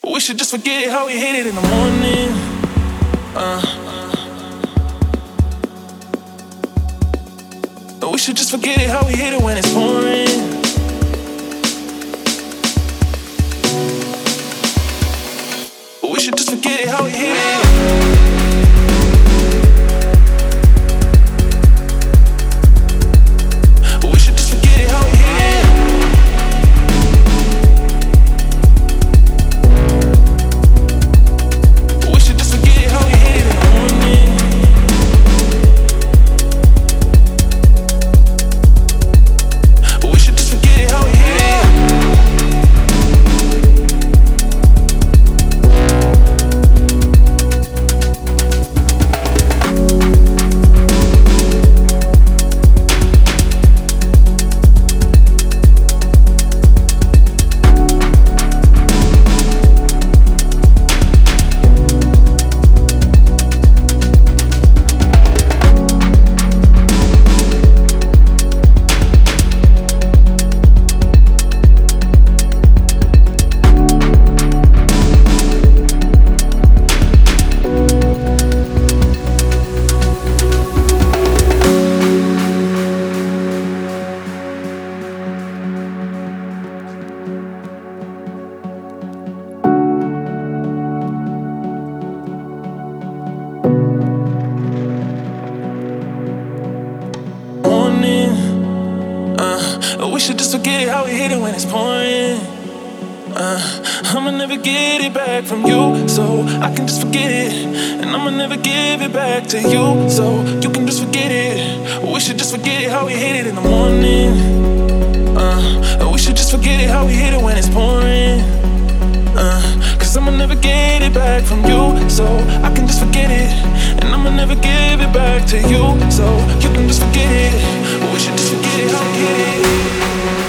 We should just forget how we hit it in the morning. We should just forget it how we hit it when it's pouring. We should just forget it how we hit it. We should just forget it how we hit it. We should just forget it how we hit it in the morning. We should just forget it how we hit it. We should just forget how we hit it when it's pouring. I'ma never get it back from you, so I can just forget it. And I'ma never give it back to you, so you can just forget it. We should just forget how we hit it in the morning. We should just forget it how we hit it when it's pouring. Cause I'ma never get it back from you, so I can just forget it. And I'ma never give it back to you, so you can just forget it. We should just forget it how we hit it.